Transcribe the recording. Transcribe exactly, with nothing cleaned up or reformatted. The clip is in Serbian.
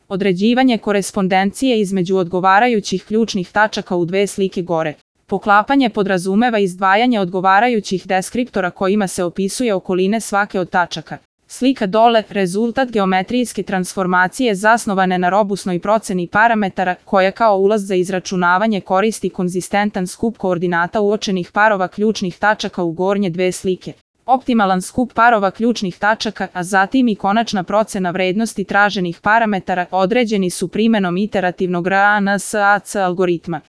Određivanje korespondencije između odgovarajućih ključnih tačaka u dve slike gore. Poklapanje podrazumeva izdvajanje odgovarajućih deskriptora kojima se opisuje okoline svake od tačaka. Slika dole, rezultat geometrijske transformacije zasnovane na robusnoj proceni parametara, koja kao ulaz za izračunavanje koristi konzistentan skup koordinata uočenih parova ključnih tačaka u gornje dve slike. Optimalan skup parova ključnih tačaka, a zatim i konačna procena vrednosti traženih parametara određeni su primenom iterativnog R A N S A C algoritma.